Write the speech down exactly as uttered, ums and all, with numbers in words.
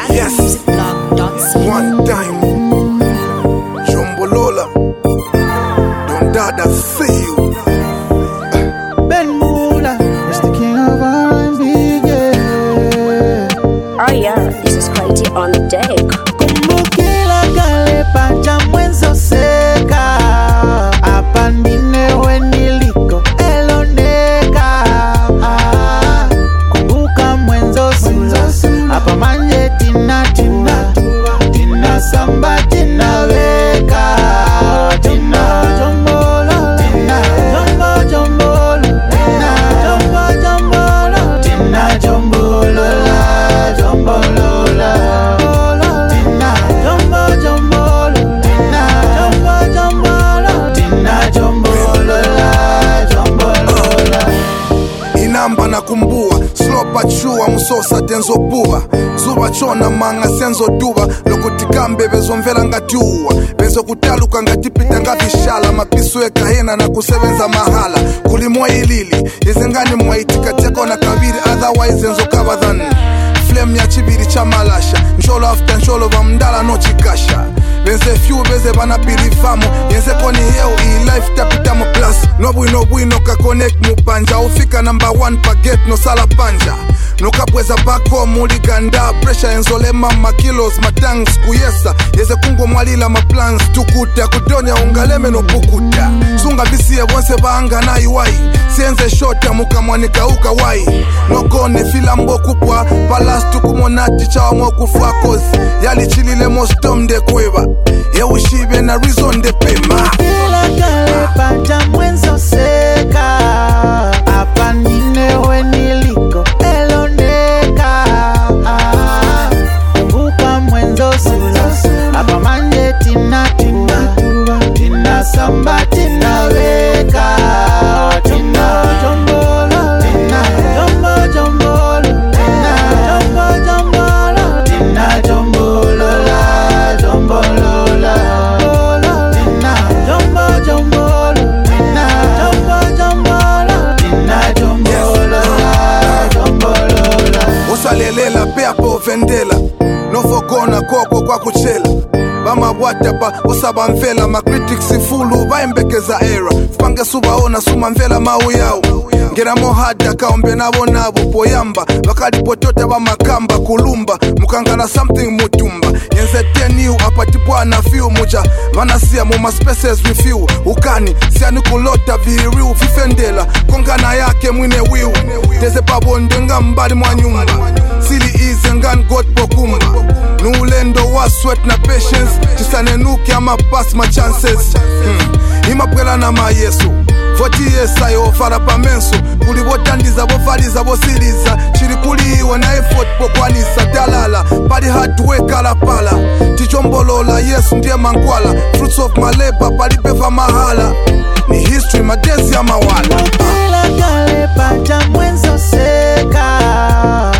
Yes, one time Jombolola Don Dada see you. Ben Mula is the king of R and B, yeah. Oh yeah, this is crazy on the deck. Kumbukila kale pacha mwenzo seka apa ndine weniliko eloneka. Kumbuka mwenzo sinzo apa manje tina tina tina samba tina weka tina jombolo tina jombo jombolo tina jombo jombolo tina jombolo la jombolo la tina jombo jombolo tina jombo jombolo tina jombolo la jombolo la. Inamba na kumbua slopa chua musosa tenzo buba zuba chona manga senzo duba lokutikambe bezomvela ngatiuwa bezo kutaluka ngatipita ngavishala mapiso ekahena na kusebenza mahala kulimwa ilili izengani mwaitika teko na kabiri otherwise enzo kabadhan flame ya chibiri cha malasha njolo after njolo vamdala no chikasha benze few beze bana pilifamo yenze koni yeo i life tapitamo plus no bwino bwino ka connect mupanja ufika number one paget no sala panja no kapweza back home uliganda pressure enzole mama kilos matangs kuyesa yeze kungo mwalila ma plans tukuta kudonya ungaleme no pukuta sunga bisiye bonse banga na iwai sienze shota mukamwanika uka wai no gone filambo kupwa palas tukumonati chawa mokufwa kozi yali chilile mostom de kweba ye ushibe na reason de pema Kila kale pacha mwenzo seka apa ndine weniliko eloneka. Kumbuka mwenzo sinzo apa manje tina tina tina samba tina weka tina jombolo tina jombo jombolo tina jombo jombolo tina jombolo la jombolo la tina jombo jombolo tina jombo jombolo tina jombolo la jombolo la. usalelela peapo vendela nofogona koko kwa kuchela bamabwatapa usabamvela macritics ifulu bayembekeza era fange subaona sumamvela mau yao ngera mohada kaombe nabo nabo poyamba bakalipotota bamakamba kulumba mukangana something mutumba yenze teniu apatipwana fiu muja vanasia muma spaces refiu ukani siani kulota viriu fifendela kongana yake mwine wiu teze pabondenga mbali mwa nyumba sili ize ngan got pokumba nuulendo wa sweat na patience chisane nuki ama pass my chances hmm. imapwela na ma yesu forty years ayo fara pamenso kulibotandiza bofaliza bosiliza chiri kuliwa na effort pokwanisa dalala pali hard work ala pala tichombolola yesu ndiye mankwala fruits of my labor palipeva mahala ni history madesi ya mawala Kila kale pacha mwenzo seka